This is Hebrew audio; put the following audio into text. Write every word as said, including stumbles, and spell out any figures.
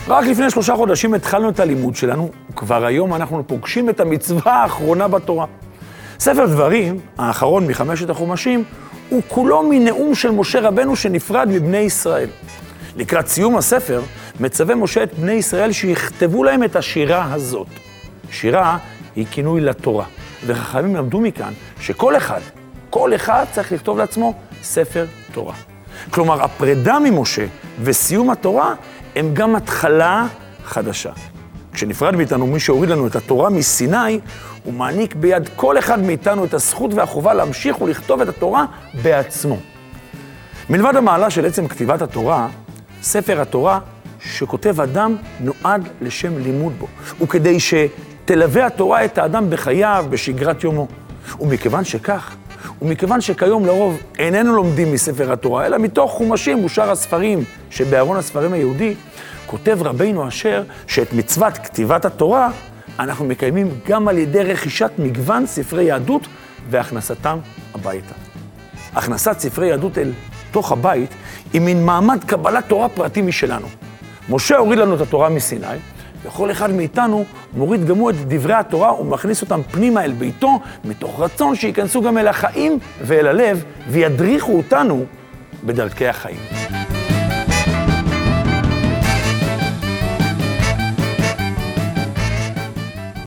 רק לפני שלושה חודשים התחלנו את הלימוד שלנו, וכבר היום אנחנו פוגשים את המצווה האחרונה בתורה. ספר דברים, האחרון מחמשת החומשים, הוא כולו מנאום של משה רבנו שנפרד מבני ישראל. לקראת סיום הספר, מצווה משה את בני ישראל שיכתבו להם את השירה הזאת. שירה היא כינוי לתורה, וחכמים למדו מכאן שכל אחד, כל אחד צריך לכתוב לעצמו ספר תורה. כלומר, הפרידה ממשה וסיום התורה הם גם התחלה חדשה. כשנפרד מאיתנו מי שהוריד לנו את התורה מסיני, הוא מעניק ביד כל אחד מאיתנו את הזכות והחובה להמשיך ולכתוב את התורה בעצמו. מלבד המעלה של עצם כתיבת התורה, ספר התורה שכותב אדם נועד לשם לימוד בו, וכדי שתלווה התורה את האדם בחייו, בשגרת יומו. ומכיוון שכך, ומכיוון שכיום לרוב איננו לומדים מספר התורה, אלא מתוך חומשים ושאר הספרים שבארון הספרים היהודי, כותב רבינו אשר שאת מצוות כתיבת התורה אנחנו מקיימים גם על ידי רכישת מגוון ספרי יהדות והכנסתם הביתה. הכנסת ספרי יהדות אל תוך הבית היא מין מעמד קבלת תורה פרטי משלנו. משה הוריד לנו את התורה מסיני, וכל אחד מאיתנו מוריד גם הוא את דברי התורה ומכניס אותם פנימה אל ביתו, מתוך רצון שייכנסו גם אל החיים ואל הלב וידריכו אותנו בדרכי החיים.